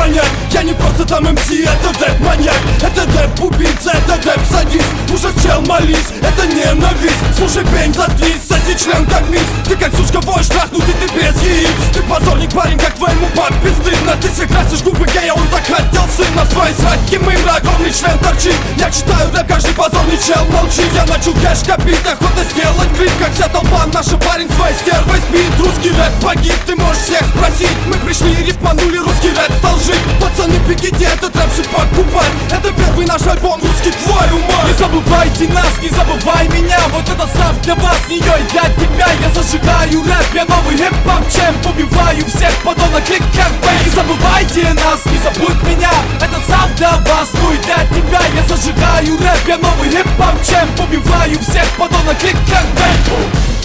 понять, я не просто там МС, это дэп-маньяк. Это дэп-убийца, это дэп-садист. Ужас, чел, молись, это ненависть. Слушай, пень, заткнись, соси член, как мисс. Ты как сучка воешь, трахнутый, ты без яиц. Ты позорник, парень, как твоему папе стыдно. Ты все красишь губы гея, он так хотел сына. В твоей сраке мыра огромный член торчит. Я читаю рэп, каждый позорный чел молчит. Я начал кэш копить, охота сделать клип. Как вся толпа, наша парень своей стервой спит. Русский рэп погиб, ты можешь всех спросить. Мы пришли и рифманули, русский рэп стал жить. Пацаны, бегите, этот рэп шит покупать. Это первый наш альбом, русский, твою мать. Не забывайте нас, не забывай меня. Вот это сам для вас, нее и для тебя. Я зажигаю рэп, я новый хип-хоп чемп. Убиваю всех подонок, клик как бэй. Не забывайте нас, не забудь меня. Этот сам для вас, ну и для тебя. Я зажигаю рэп, я новый хип-хоп чемп. Убиваю всех подонок, клик как бэй.